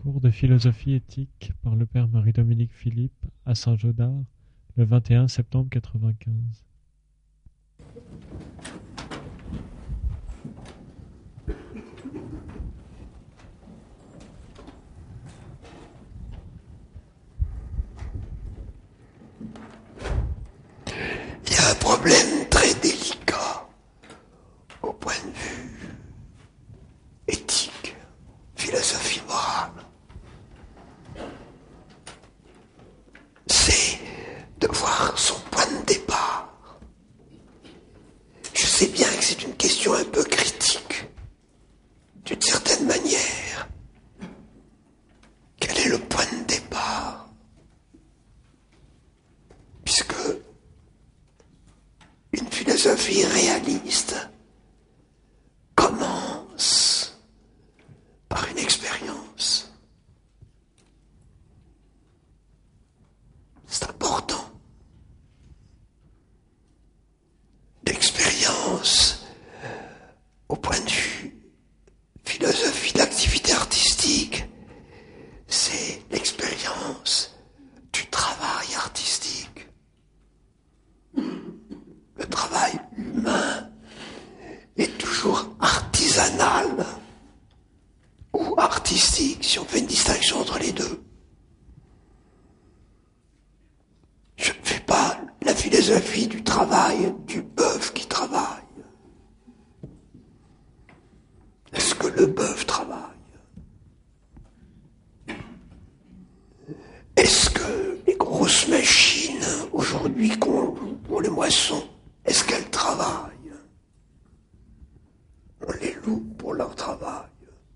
Cours de philosophie éthique par le père Marie-Dominique Philippe à Saint-Gaudard le 21 septembre 1995. Il y a un problème très délicat au point de vue éthique, philosophie morale. C'est de voir son point de départ. Je sais bien que c'est une question un peu critique, d'une certaine manière. Quel est le point de départ? Puisque une philosophie réaliste commence par une expérience. C'est important. L'expérience, au point de vue philosophie de l'activité artistique, c'est l'expérience du travail artistique. Le travail humain est toujours artisanal ou artistique, si on fait une distinction entre les deux. Je ne fais pas la philosophie du travail du bœuf qui travaille. Est-ce que le bœuf travaille? Est-ce que les grosses machines aujourd'hui pour les moissons, est-ce qu'elles travaillent? On les loue pour leur travail.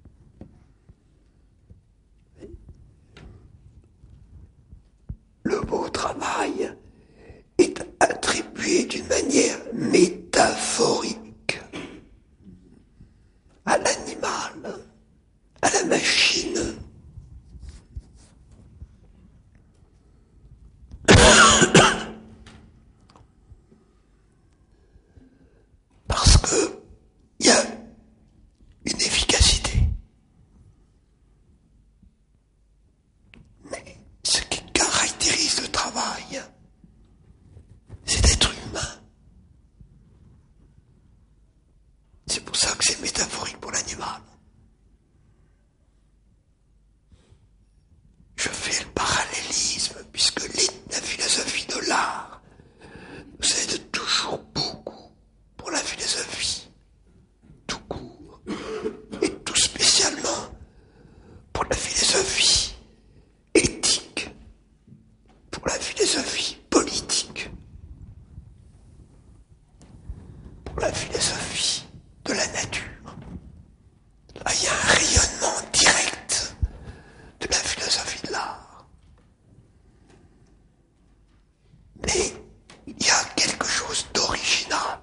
Le mot travail est attribué d'une manière métaphorique à l'animal, à la machine. Parce que il y a une efficacité. Mais ce qui caractérise le travail, c'est d'être humain. C'est pour ça que c'est métaphorique pour l'animal. Je fais le parallélisme, puisque la philosophie de l'art nous aide toujours beaucoup pour la philosophie, tout court, et tout spécialement pour la philosophie éthique, pour la philosophie politique, pour la philosophie de la nature. Là, il y a un rayonnement direct de la philosophie de l'art. Mais il y a quelque chose d'original,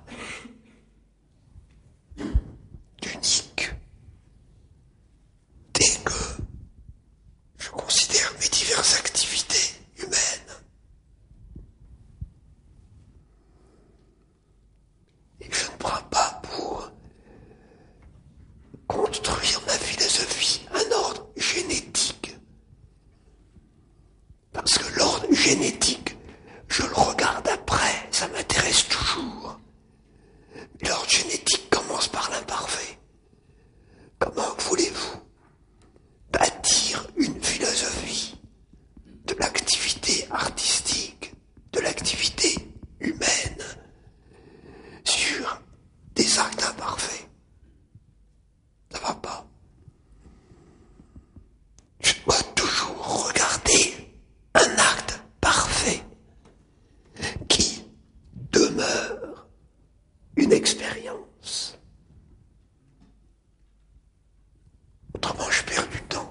d'unique. Dès que je considère mes diverses activités humaines, et je ne prends pas pour construire ma philosophie un ordre génétique. Parce que l'ordre génétique, je le regarde après, ça m'intéresse toujours. L'ordre génétique commence par l'imparfait. Comment voulez-vous bâtir une philosophie de l'activité artistique, de l'activité humaine, sur des actes imparfaits? Ça va pas. Je dois toujours regarder un acte parfait qui demeure une expérience. Autrement, je perds du temps.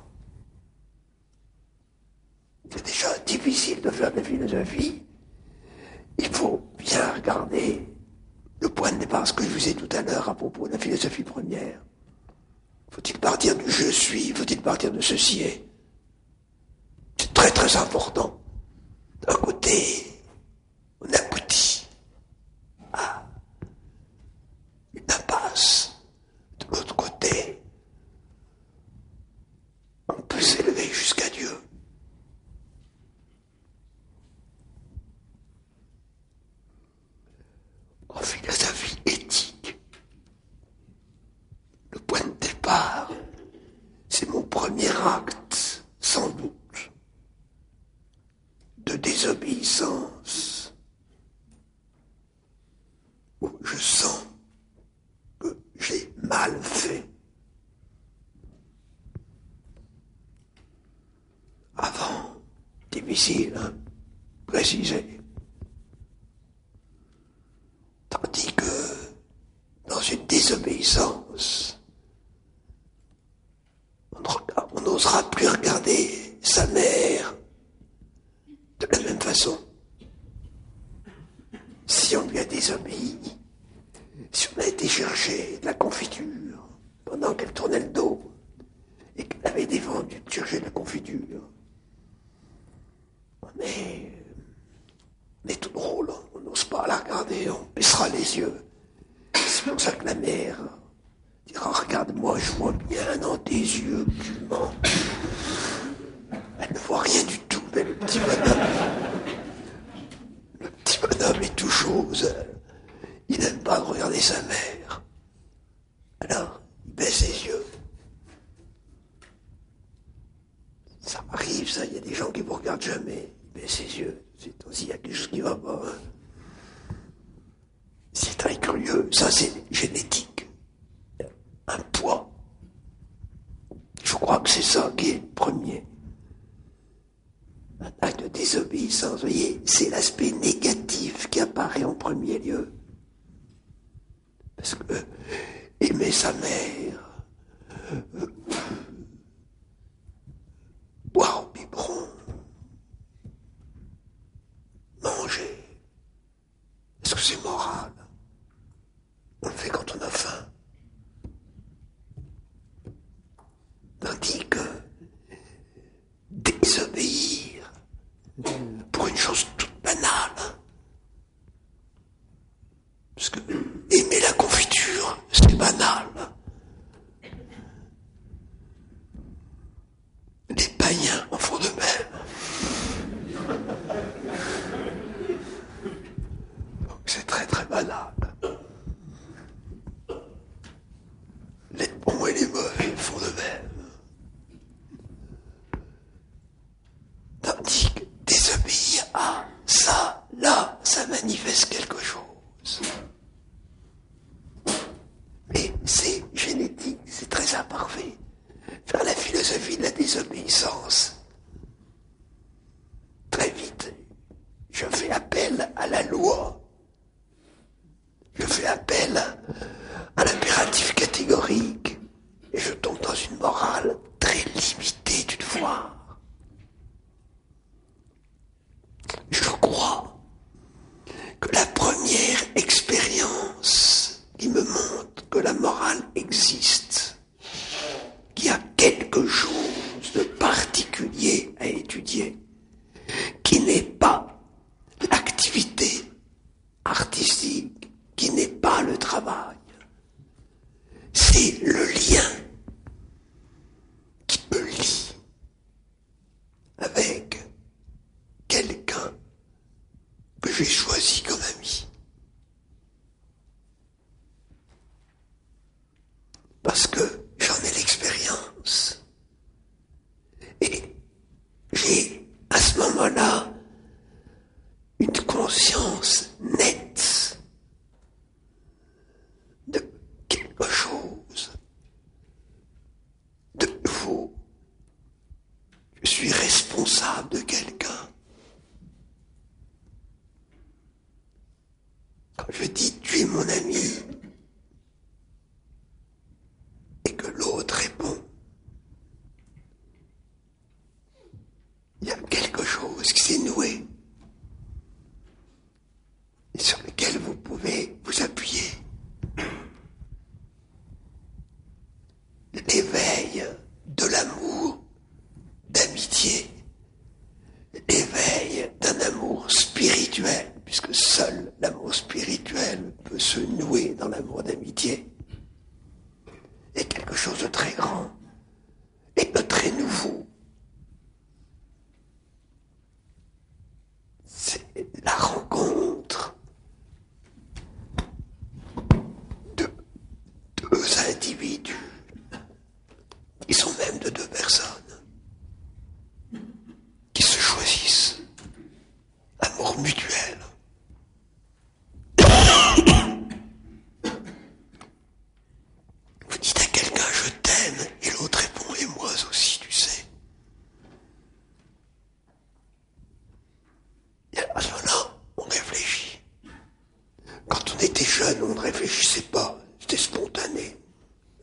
C'est déjà difficile de faire de la philosophie. Il faut bien regarder le point de départ, ce que je vous ai tout à l'heure à propos de la philosophie première. Faut-il partir du je suis? Faut-il partir de ceci est? C'est très très important. D'un côté, on aboutit à une impasse. De l'autre côté, on peut s'élever part, c'est mon premier acte, sans doute, de désobéissance, où je sens que j'ai mal fait. Avant, difficile, préciser. Tandis que, dans une désobéissance, on n'osera plus regarder sa mère de la même façon. Si on lui a désobéi, si on a été chercher de la confiture pendant qu'elle tournait le dos et qu'elle avait défendu de chercher de la confiture, on est tout drôle, on n'ose pas la regarder, on baissera les yeux. C'est pour ça que la mère dira, regarde-moi, je vois bien dans tes yeux que tu mens. Elle ne voit rien du tout, mais le petit bonhomme est tout chose. Il n'aime pas regarder sa mère. Alors, il baisse les yeux. Ça arrive, ça, il y a des gens qui ne vous regardent jamais. Il baisse les yeux. C'est aussi, il y a quelque chose qui ne va pas. C'est très curieux. Ça, c'est génétique. Un poids. Je crois que c'est ça qui est le premier. Un acte de désobéissance, vous voyez, c'est l'aspect négatif qui apparaît en premier lieu. Parce que aimer sa mère, boire au biberon, manger, est-ce que c'est moral? On le fait quand on a faim. Tandis que désobéir pour une chose toute banale, parce que aimer la confiture, c'est banal. Les païens en font de même. Donc c'est très très banal. Les bons et les mauvais font de même. Tandis que désobéir à ça, là, ça manifeste quelque chose. Mais c'est génétique, c'est très imparfait. Faire la philosophie de la désobéissance. Très vite, je fais appel à la loi. Je fais appel à l'impératif catégorique. Et je tombe dans une morale très limitée d'une fois. Je crois que la première expérience qui me montre que la morale existe, qu'il y a quelque chose de particulier à étudier, qui n'est pas l'activité artistique, qui n'est pas le travail, c'est le lien qui me lie avec quelqu'un que j'ai choisi comme ami. Parce que j'en ai l'expérience. Et j'ai, à ce moment-là, une conscience nette de quelque chose de nouveau. Je suis responsable de quelqu'un. Quand je dis tu es mon ami et que l'autre répond, il y a quelque chose qui s'est noué et sur lequel vous pouvez vous appuyer. L'éveil de l'amour d'amitié, l'éveil d'un amour spirituel, puisque seul l'amour spirituel peut se nouer dans l'amour d'amitié, est quelque chose de très grand et de très nouveau. C'est la rencontre de deux individus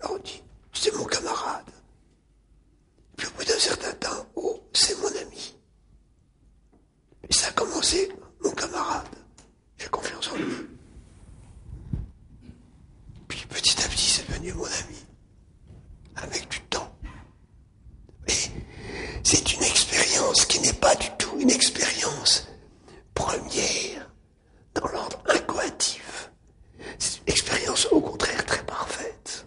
Alors on dit, c'est mon camarade. Puis au bout d'un certain temps, oh, c'est mon ami. Et ça a commencé, mon camarade. J'ai confiance en lui. Puis petit à petit, c'est devenu mon ami. Avec du temps. Mais c'est une expérience qui n'est pas du tout une expérience première dans l'ordre incoatif. C'est une expérience au contraire très parfaite.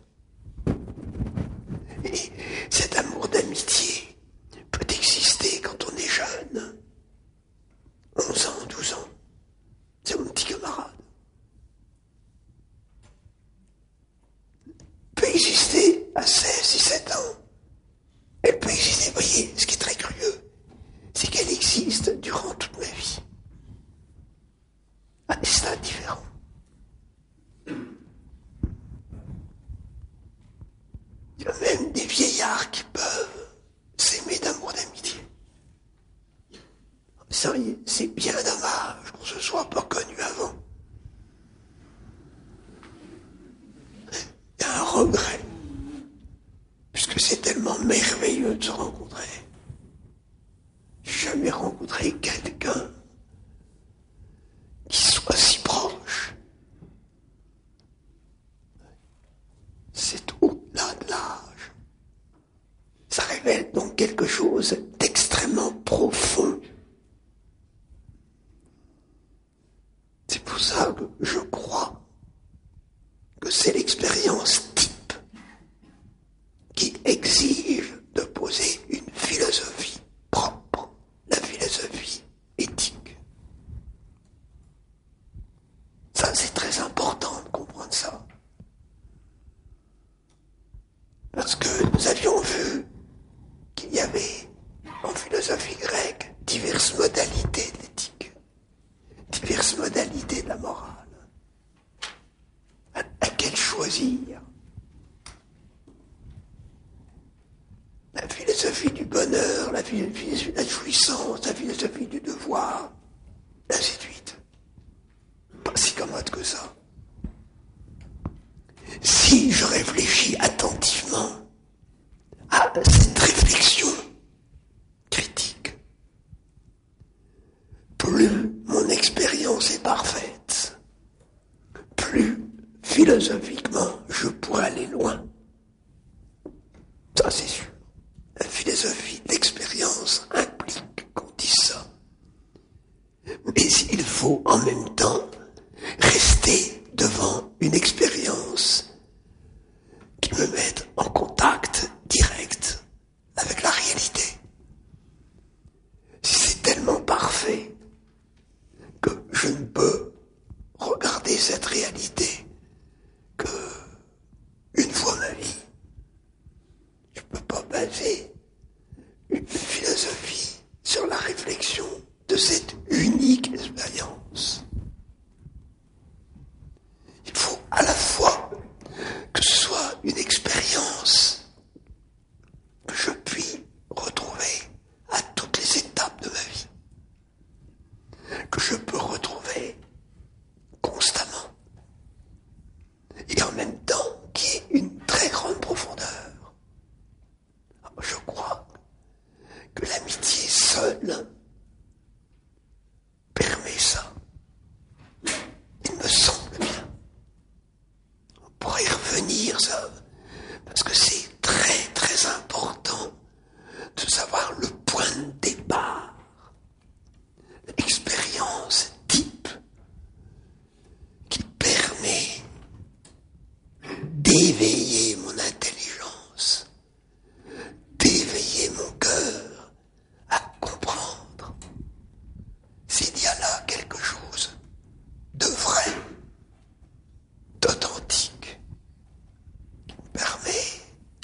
Et cet amour d'amitié peut exister quand on est jeune. 11 ans, 12 ans. C'est mon petit camarade. Peut exister à 16, 17 ans. Elle peut exister, vous voyez, ce qui est très curieux, c'est qu'elle existe durant toute ma vie. À des stades différents. Il y a même des vieillards qui peuvent s'aimer d'amour d'amitié. C'est bien dommage qu'on se soit pas connu avant. Il y a un regret, puisque c'est tellement merveilleux de se rencontrer. J'ai jamais rencontré quelqu'un qui soit si proche. C'est au-delà de l'âge. Ça révèle donc quelque chose d'extrêmement profond. C'est pour ça que je crois que c'est l'expérience type qui exige de poser une philosophie propre, la philosophie éthique. Ça, c'est très important de comprendre ça. Parce que nous avions vu qu'il y avait en philosophie grecque diverses modalités de l'éthique, diverses modalités de la morale. Laquelle choisir? La philosophie du bonheur, la philosophie de la jouissance, la philosophie du devoir, ainsi de suite. Pas si commode que ça. Si je réfléchis attentivement à cette réflexion critique, plus mon expérience est parfaite, plus philosophiquement je pourrais aller loin. Ça c'est sûr. La philosophie d'expérience implique qu'on dise ça. Mais il faut en même temps rester devant une expérience qui me mette en contact direct avec la réalité. Si c'est tellement parfait que je ne peux regarder cette réalité que une fois ma vie, je ne peux pas baser une philosophie sur la réflexion de cette unique expérience. Il faut à la fois que ce soit une expérience que je puis retrouver à toutes les étapes de ma vie, que je peux retrouver constamment, et en même temps qui ait une très grande profondeur. Je crois que l'amitié seule permet ça. Il me semble bien. On pourrait y revenir, ça, parce que c'est très très important de savoir le point de départ, l'expérience type qui permet d'éveiller mon intelligence, d'éveiller mon cœur à comprendre s'il y a là quelque chose de vrai, d'authentique, qui me permet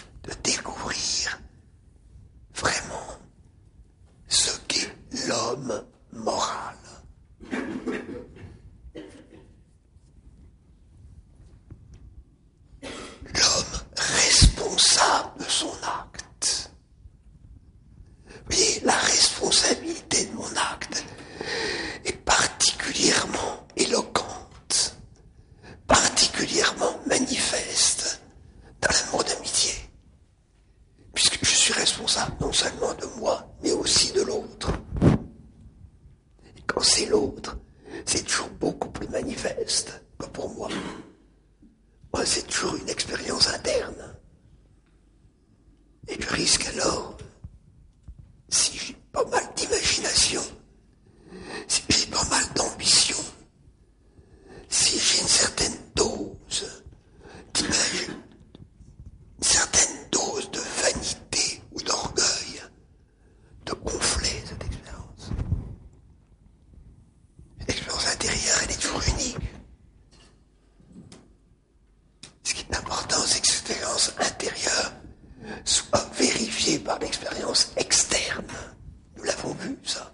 seulement de moi, mais aussi de l'autre. Et quand c'est l'autre, c'est toujours beaucoup plus manifeste que pour moi. Moi, c'est toujours une expérience interne. Et je risque alors, si j'ai pas mal d'imagination, si j'ai pas mal d'ambition, si j'ai une certaine dose d'imagine, une certaine dose de vanité ou d'orgueil, de gonfler cette expérience. L'expérience intérieure, elle est toujours unique. Ce qui est important, c'est que cette expérience intérieure soit vérifiée par l'expérience externe. Nous l'avons vu, ça.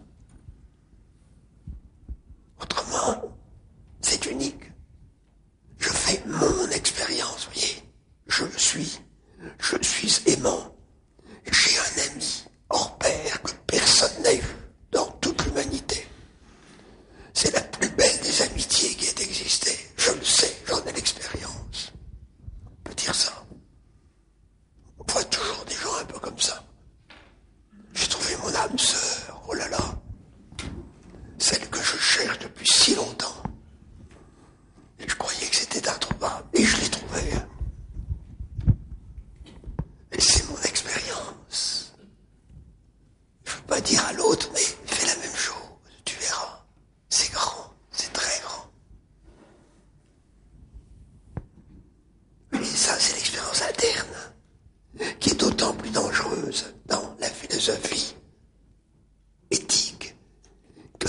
Autrement, c'est unique. Je fais mon expérience, vous voyez. Je suis aimant. J'ai un ami hors pair que personne n'a eu dans toute l'humanité. C'est la plus belle des amitiés qui ait existé. Je le sais, j'en ai l'expérience. On peut dire ça. On voit toujours des gens un peu comme ça. J'ai trouvé mon âme sœur, oh là là. Celle que je cherche depuis si longtemps. Et je croyais que c'était introuvable. Et je l'ai trouvée. Et c'est mon expérience. Je ne veux pas dire à l'autre, mais fais la même chose. Tu verras. C'est grand. C'est très grand. Et ça, c'est l'expérience interne, qui est d'autant plus dangereuse dans la philosophie éthique que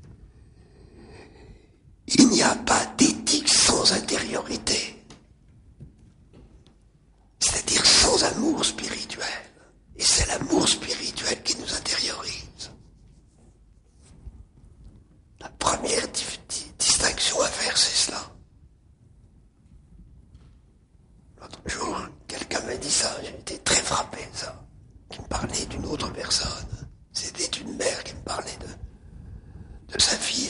il n'y a pas d'éthique sans intériorité, c'est-à-dire sans amour spirituel. Et c'est l'amour spirituel qui nous intériorise. La première distinction à faire, c'est cela. L'autre jour, quelqu'un m'a dit ça, j'ai été très frappé de ça, qui me parlait d'une autre personne. C'était une mère qui me parlait de sa fille.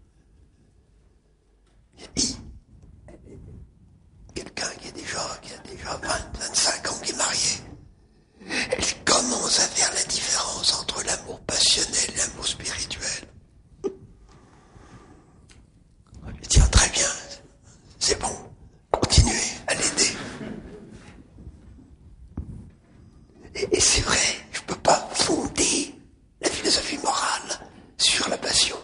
Et quelqu'un qui a déjà 25 ans qui est marié, elle commence à faire la différence entre l'amour passionnel et l'amour spirituel. Je dis, très bien, c'est bon, continuez à l'aider. Et c'est vrai, je ne peux pas fonder la philosophie morale sur la passion.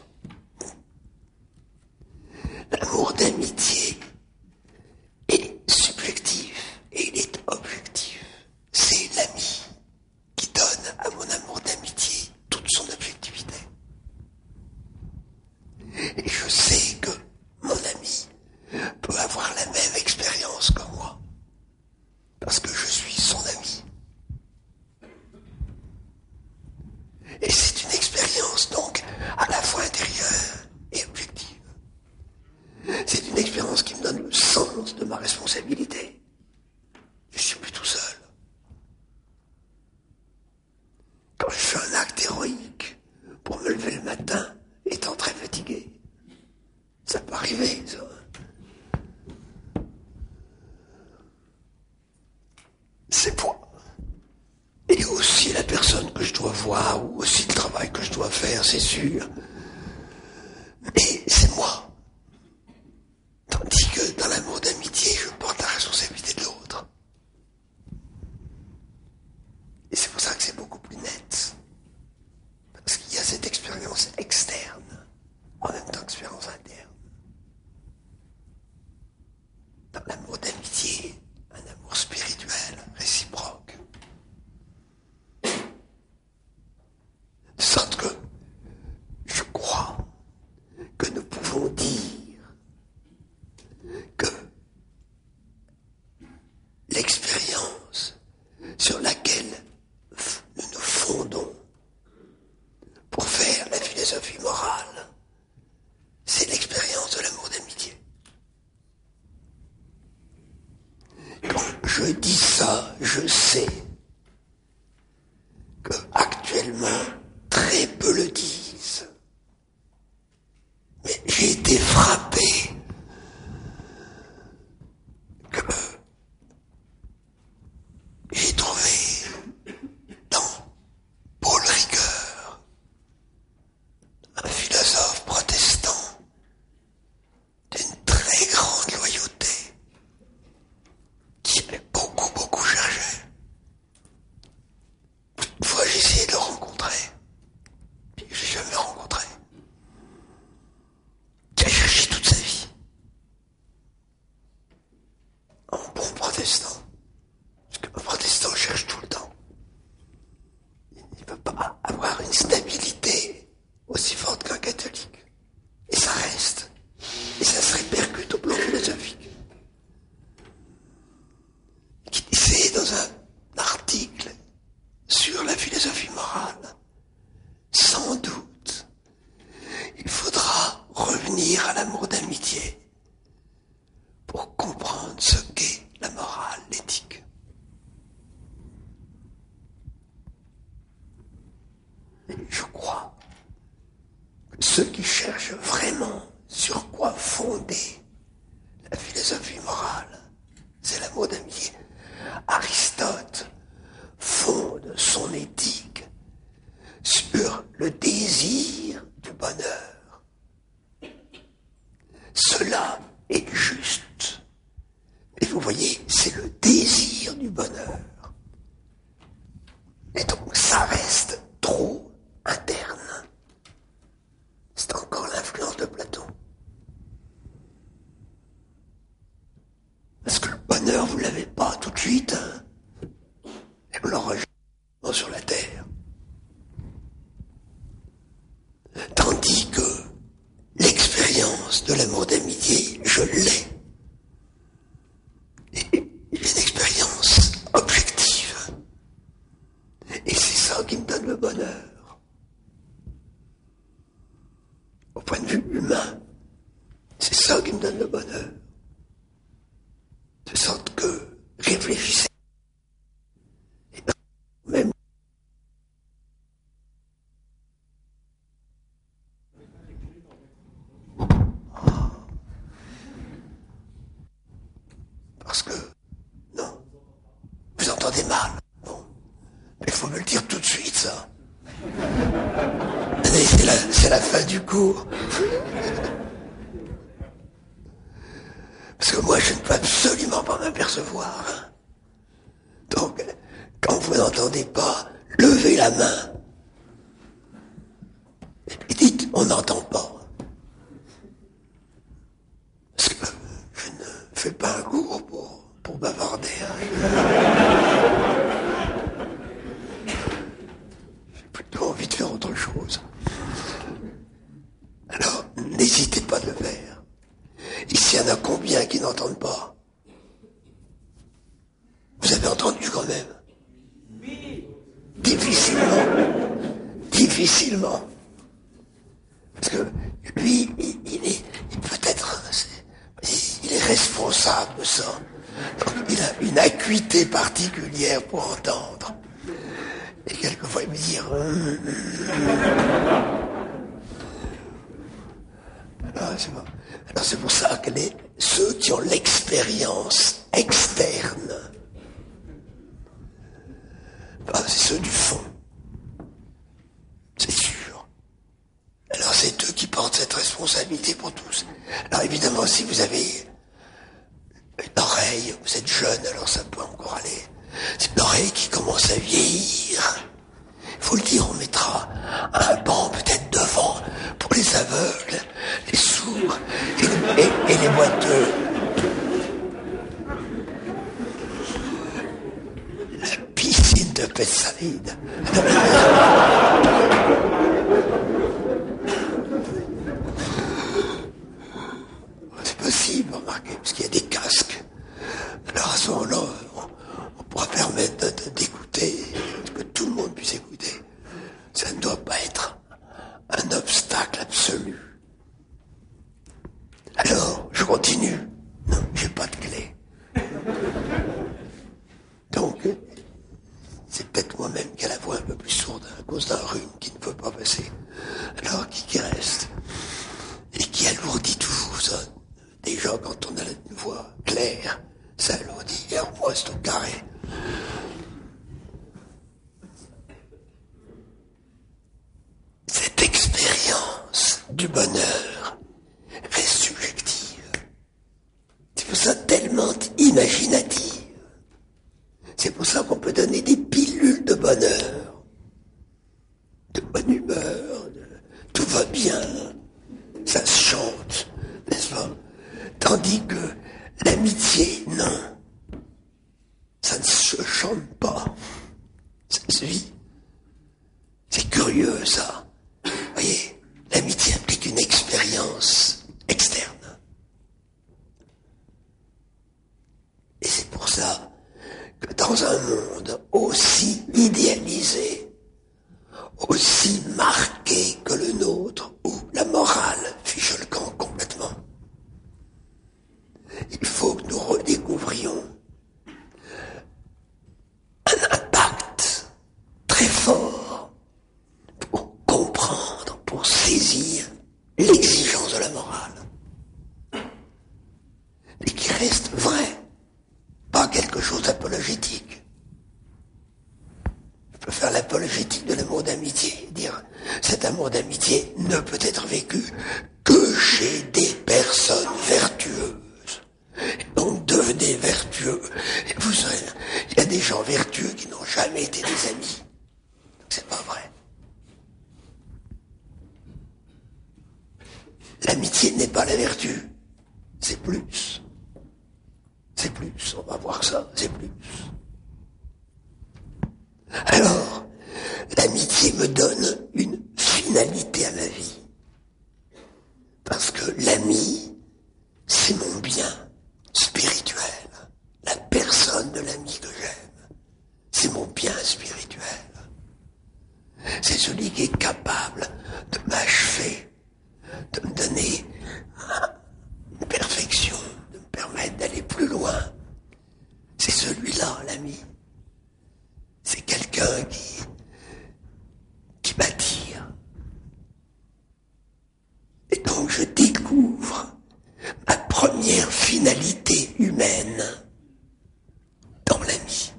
L'amour d'amitié est subjectif et il est objectif. C'est l'ami qui donne à mon amour d'amitié toute son objectivité. Et je sais que mon ami peut avoir la même expérience que moi, parce que je suis son ami. Et c'est une expérience donc à la fois intérieure et objective. C'est une expérience qui me donne le sens de ma responsabilité. Je ne suis plus tout seul. Quand je fais un acte héroïque pour me lever le matin, étant très fatigué, ça peut arriver, ça. C'est moi. Et aussi la personne que je dois voir, ou aussi le travail que je dois faire, c'est sûr. Mais c'est moi. Tandis que dans l'amour d'amitié, je porte la responsabilité de l'autre. Et c'est pour ça que c'est beaucoup plus net. Parce qu'il y a cette expérience externe, en même temps qu'expérience interne. Dans l'amour d'amitié, un amour spirituel, réciproque. De sorte que je crois que nous pouvons dire que l'expérience sur laquelle nous nous fondons pour faire la philosophie morale, c'est l'expérience de l'amour d'amitié. Quand je dis ça, je sais que actuellement très peu le disent. Mais j'ai été frappé que j'ai trouvé dans dans un article sur la philosophie morale. Sans doute, il faudra revenir à l'amour d'amitié pour comprendre ce qu'est la morale, l'éthique. Et je crois que ceux qui cherchent vraiment sur quoi fonder la philosophie morale, c'est l'amour d'amitié. Aristote fonde son éthique sur le désir du bonheur. Cela est juste. Mais vous voyez, c'est le désir du bonheur. Et donc ça reste trop interne. C'est encore l'influence de Platon. Parce que le bonheur, vous ne l'avez pas tout de suite. Et vous l'aurez jamais sur la terre. Tandis que l'expérience de l'amour d'amitié, je l'ai. Et une expérience objective. Et c'est ça qui me donne le bonheur. Au point de vue humain, c'est ça qui me donne le bonheur. De sorte que réfléchissez. Et même parce que non, vous entendez mal. Bon, mais il faut me le dire tout de suite, ça. C'est la fin du cours. Parce que moi, je ne peux absolument pas m'apercevoir. Donc, quand vous n'entendez pas, levez la main. Et dites, on n'entend pas. Parce que je ne fais pas un cours pour bavarder. J'ai plutôt envie de faire autre chose. Alors, n'hésitez pas de le faire. Ici, il y en a combien qui n'entendent pas? Vous avez entendu quand même? Oui. Difficilement. Parce que lui, il est peut-être, il est responsable de ça. Donc, il a une acuité particulière pour entendre. Et quelquefois, il me dit... Alors c'est pour ça que ceux qui ont l'expérience externe, c'est ceux du fond. C'est sûr. Alors c'est eux qui portent cette responsabilité pour tous. Alors évidemment, si vous avez une oreille, vous êtes jeune, alors ça peut encore aller. C'est une oreille qui commence à vieillir. Il faut le dire, on mettra un banc peut-être devant pour les aveugles, les sourds et les boiteux. La piscine de Bethsaïde. C'est possible, remarquez, parce qu'il y a des casques. Alors à ce moment-là, on pourra permettre d'écouter, que tout le monde puisse écouter. Ça ne doit pas être un obstacle absolu. Alors, je continue. Non, j'ai pas de clé. Donc, c'est peut-être moi-même qui a la voix un peu plus sourde à cause d'un rhume qui ne peut pas passer. Alors, qui reste? Et qui alourdit toujours ça. Déjà, quand on a une voix claire, ça alourdit. Et alors, moi, c'est au carré. Cette expérience du bonheur reste subjective. C'est pour ça tellement imaginative. C'est pour ça qu'on peut donner des pilules de bonheur, de bonne humeur, tout va bien, ça se chante, n'est-ce pas? Tandis que l'amitié, non, ça ne se chante pas, ça se vit. C'est curieux ça. Vous voyez, l'amitié implique une expérience externe. Et c'est pour ça que dans un monde aussi idéalisé, aussi marqué que le nôtre, où la morale fiche le camp complètement, il faut que nous redécouvrions un impact très fort pour comprendre, pour saisir l'exigence de la morale, et qui reste vrai, pas quelque chose d'apologétique. Je peux faire l'apologétique de l'amour d'amitié, dire cet amour d'amitié ne peut être vécu que chez des personnes vertueuses. Donc devenez vertueux. Et vous savez, il y a des gens vertueux qui n'ont jamais été des amis. Donc c'est pas vrai. L'amitié n'est pas la vertu. C'est plus. C'est plus. On va voir ça. C'est plus. Alors, l'amitié me donne une finalité à ma vie. Parce que l'ami, c'est mon bien spirituel. La personne de l'ami que j'aime, c'est mon bien spirituel. C'est celui qui est capable de m'achever, de me donner une perfection, de me permettre d'aller plus loin. C'est celui-là, l'ami. C'est quelqu'un qui m'attire. Et donc je découvre ma première finalité humaine dans l'ami.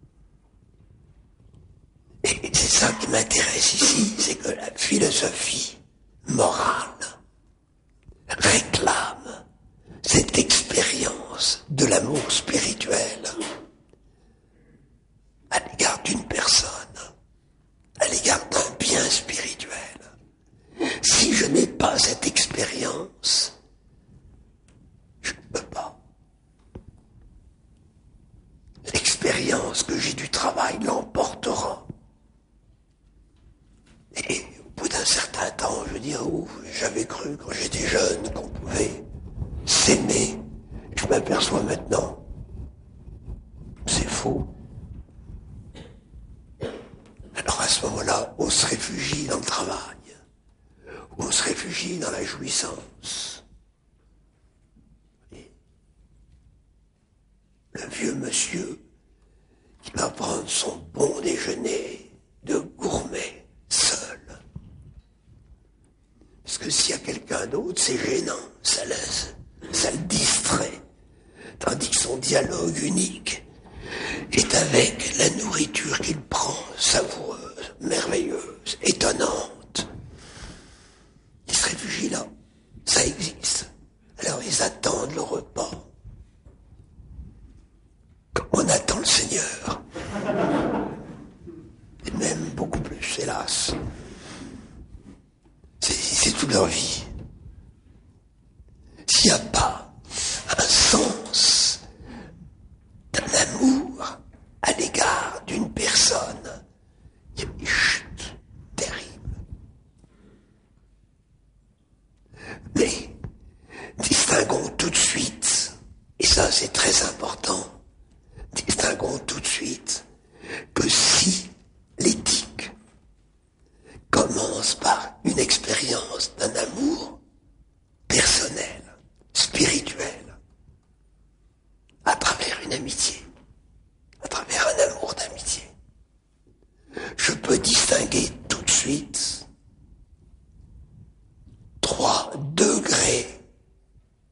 Et c'est ça qui m'intéresse ici, c'est que la philosophie morale réclame cette expérience de l'amour spirituel à l'égard d'une personne, à l'égard d'un bien spirituel. Si je n'ai pas cette expérience, je ne peux pas. L'expérience que j'ai du travail l'emportera. Et au bout d'un certain temps, je veux dire, j'avais cru quand j'étais jeune qu'on pouvait s'aimer. Je m'aperçois maintenant, c'est faux. Alors à ce moment-là, on se réfugie dans le travail. On se réfugie dans la jouissance. Et le vieux monsieur qui va prendre son bon déjeuner de gourmet seul. Parce que s'il y a quelqu'un d'autre, c'est gênant, ça le distrait. Tandis que son dialogue unique est avec la nourriture qu'il prend, savoureuse, merveilleuse, étonnante. Ils se réfugient là. Ça existe. Alors ils attendent le repas. Comme on attend le Seigneur. Et même beaucoup plus, hélas. C'est toute leur vie. S'il n'y a pas un sens d'un amour à l'égard d'une personne, il y a une chute terrible. Mais distinguons tout de suite, et ça c'est très important, distinguons tout de suite que si l'éthique commence par une expérience d'un amour personnel, spirituel, à travers une amitié, à travers un amour d'amitié, je peux distinguer tout de suite 3 degrés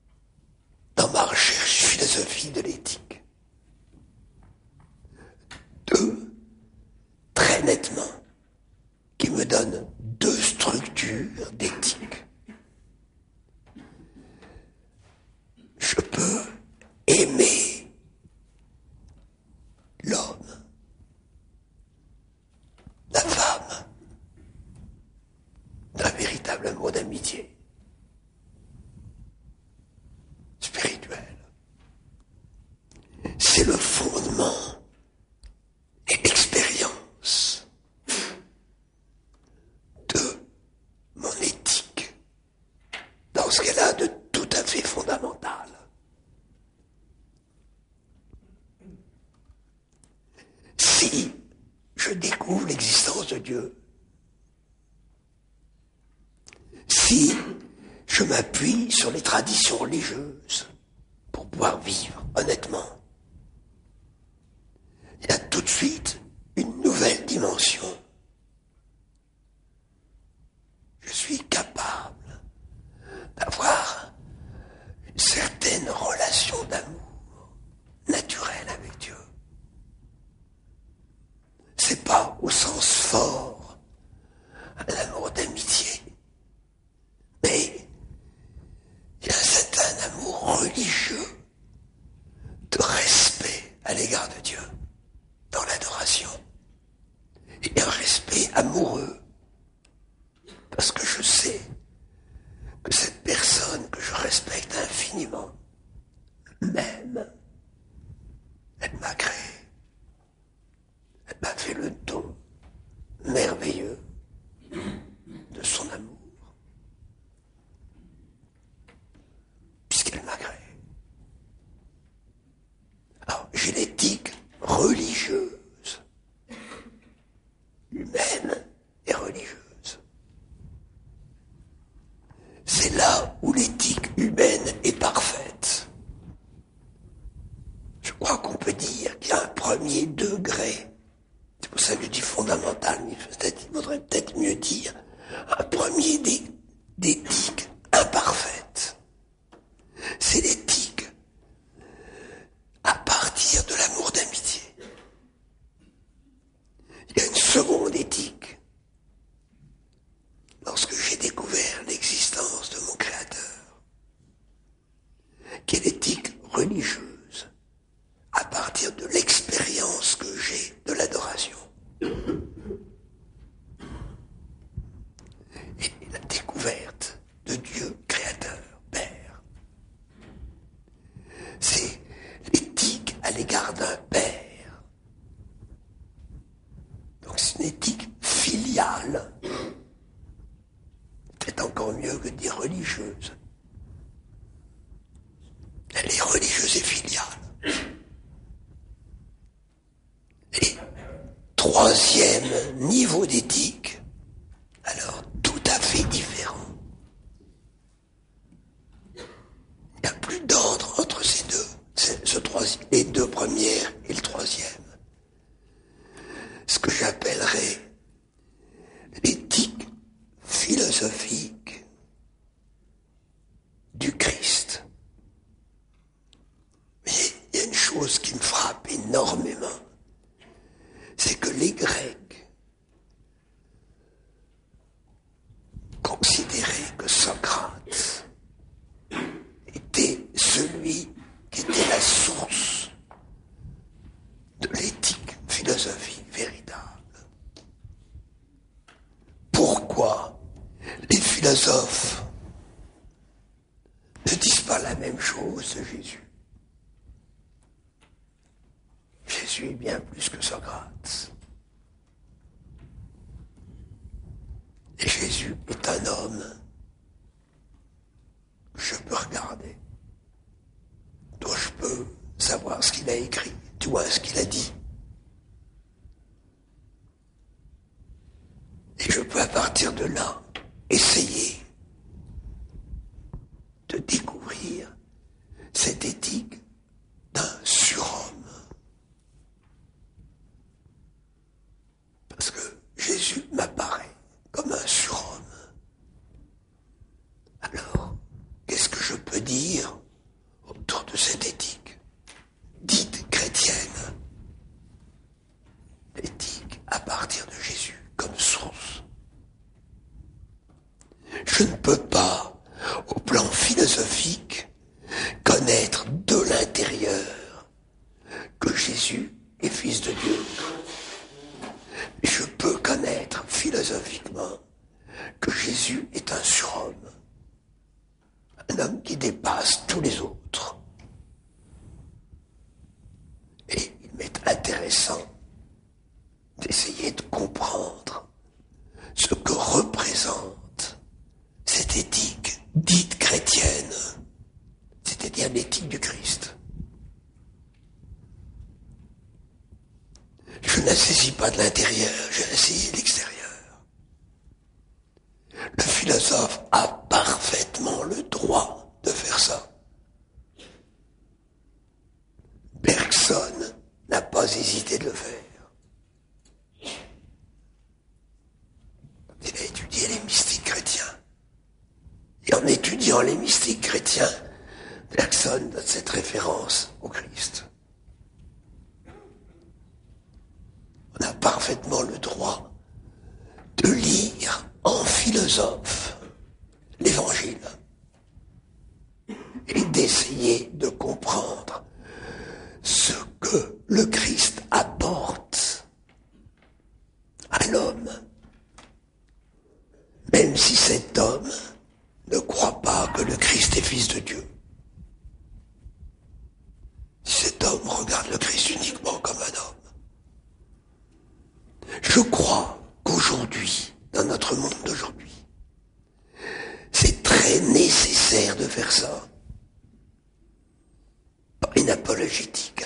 dans ma recherche philosophie de l'éthique. découvre l'existence de Dieu. Si je m'appuie sur les traditions religieuses pour pouvoir vivre honnêtement, il y a tout de suite une nouvelle dimension. Je suis capable d'avoir une certaine relation d'amour naturelle avec Dieu. C'est pas au sens fort un amour d'amitié, mais il y a un certain amour religieux de respect à l'égard de Dieu dans l'adoration et un respect amoureux parce que je sais que cette personne que je respecte infiniment m'aime. Elle m'a créé. Elle m'a fait le don merveilleux de son amour. Puisqu'elle m'a créé. Alors, j'ai l'éthique religieuse, humaine et religieuse. C'est là où l'éthique humaine est parfaite. Je crois qu'on peut dire qu'il y a un premier degré. C'est pour ça que je dis fondamental, mais il faudrait peut-être mieux dire un premier d'éthique imparfaite. C'est l'éthique à partir de l'amour d'amitié. Il y a une seconde éthique. Lorsque j'ai découvert l'existence de mon Créateur, qui est l'éthique religieuse, à partir de l'expérience que j'ai de l'adoration. Et la découverte de Dieu Créateur, Père. C'est l'éthique à l'égard d'un Père. Donc c'est une éthique filiale. C'est encore mieux que de dire religieuse. Elle est religieuse et filiale. Et troisième niveau d'éthique, alors tout à fait différent. Il n'y a plus d'ordre entre ces deux, les deux premières et le troisième. Ce que j'appellerais l'éthique philosophique du Christ. Mais il y a une chose qui me frappe énormément, c'est que les Grecs considéraient que Socrate était celui qui était la source de l'éthique philosophique véritable. Pourquoi les philosophes ne disent pas la même chose de Jésus? Jésus est bien plus que Socrate. Et Jésus est un homme que je peux regarder, dont je peux savoir ce qu'il a écrit, tu vois ce qu'il a dit. Et je peux à partir de là essayer de découvrir cette éthique d'un surhomme. Parce que Jésus m'apparaît comme un surhomme. Alors, qu'est-ce que je peux dire autour de cette éthique dite chrétienne? L'éthique à partir de Jésus comme source. Je ne peux pas, au plan philosophique, connaître de l'intérieur que Jésus est fils de Dieu. Je peux connaître philosophiquement que Jésus est un surhomme, un homme qui dépasse tous les autres. Et il m'est intéressant d'essayer de comprendre ce que représente cette éthique dite chrétienne, c'est-à-dire l'éthique du Christ. Je ne saisis pas de l'intérieur, je la saisis de l'extérieur. Le philosophe a parfaitement le droit de faire ça. Bergson n'a pas hésité de le faire. Il a étudié les mystiques chrétiens. Et en étudiant les mystiques chrétiens, Bergson donne cette référence au Christ. On a parfaitement le droit de lire en philosophe l'Évangile et d'essayer de comprendre ce que le Christ apporte à l'homme, même si cet homme ne croit pas que le Christ est fils de Dieu. Si cet homme regarde le Christ uniquement comme un homme. Je crois qu'aujourd'hui, dans notre monde d'aujourd'hui, c'est très nécessaire de faire ça. Pas une apologétique,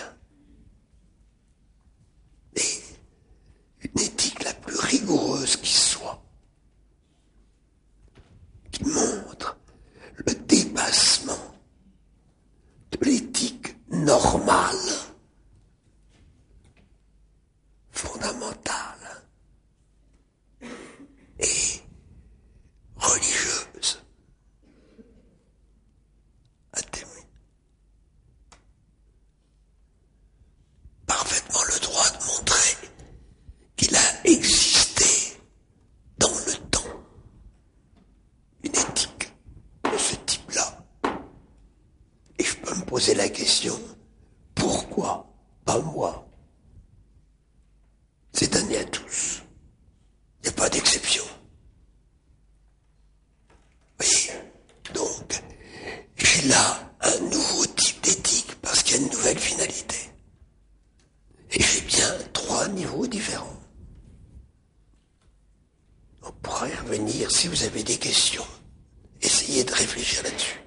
mais une éthique la plus rigoureuse qui soit, qui montre le dépassement de l'éthique normale, fondamentale et religieuse. Parfaitement le droit de montrer qu'il a existé dans le temps une éthique de ce type-là. Et je peux me poser la question, pourquoi pas moi? C'est donné à tous. Il n'y a pas d'exception. Oui, donc, j'ai là un nouveau type d'éthique parce qu'il y a une nouvelle finalité. Et j'ai bien 3 niveaux différents. On pourra y revenir si vous avez des questions. Essayez de réfléchir là-dessus.